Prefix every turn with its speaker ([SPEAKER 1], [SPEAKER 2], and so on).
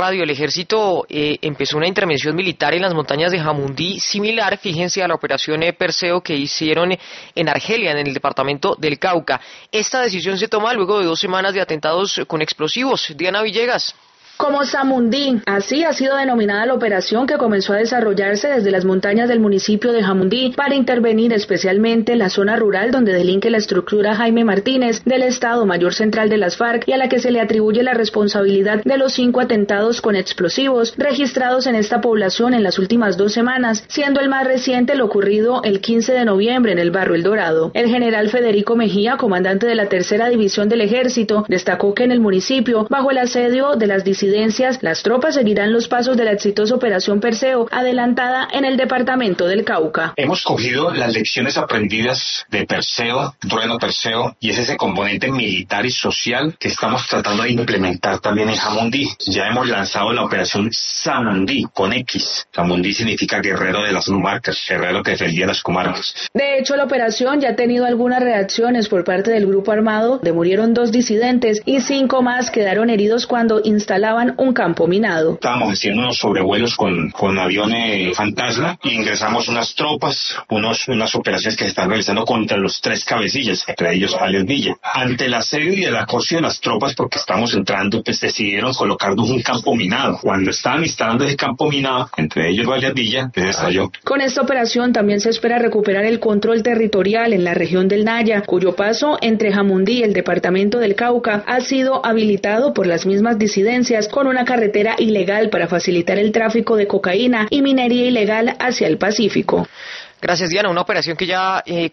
[SPEAKER 1] Radio. El ejército empezó una intervención militar en las montañas de Jamundí similar, fíjense, a la operación Perseo que hicieron en Argelia, en el departamento del Cauca. Esta decisión se toma luego de 2 semanas de atentados con explosivos. Diana Villegas.
[SPEAKER 2] Como Samundí, así ha sido denominada la operación que comenzó a desarrollarse desde las montañas del municipio de Jamundí para intervenir especialmente en la zona rural donde delinque la estructura Jaime Martínez del Estado Mayor Central de las FARC y a la que se le atribuye la responsabilidad de los 5 atentados con explosivos registrados en esta población en las últimas 2 semanas, siendo el más reciente lo ocurrido el 15 de noviembre en el barrio El Dorado. El general Federico Mejía, comandante de la Tercera División del Ejército, destacó que en el municipio, bajo el asedio de las disidencias, las tropas seguirán los pasos de la exitosa Operación Perseo, adelantada en el departamento del Cauca.
[SPEAKER 3] Hemos cogido las lecciones aprendidas de Perseo, Trueno Perseo, y es ese componente militar y social que estamos tratando de implementar también en Jamundí. Ya hemos lanzado la Operación Samundí, con X. Samundí significa guerrero de las comarcas, guerrero que defendía las comarcas.
[SPEAKER 2] De hecho, la operación ya ha tenido algunas reacciones por parte del grupo armado, donde murieron 2 disidentes y 5 más quedaron heridos cuando instalaban un campo minado.
[SPEAKER 3] Estábamos haciendo unos sobrevuelos con aviones fantasma y ingresamos unas tropas, unas operaciones que se están realizando contra los 3 cabecillas, entre ellos alias Villa. Ante el asedio y el acoso de las tropas, porque estamos entrando, pues decidieron colocarnos un campo minado. Cuando estaban instalando ese campo minado, entre ellos alias Villa, se estalló.
[SPEAKER 2] Con esta operación también se espera recuperar el control territorial en la región del Naya, cuyo paso entre Jamundí y el departamento del Cauca ha sido habilitado por las mismas disidencias con una carretera ilegal para facilitar el tráfico de cocaína y minería ilegal hacia el Pacífico.
[SPEAKER 1] Gracias, Diana. Una operación que ya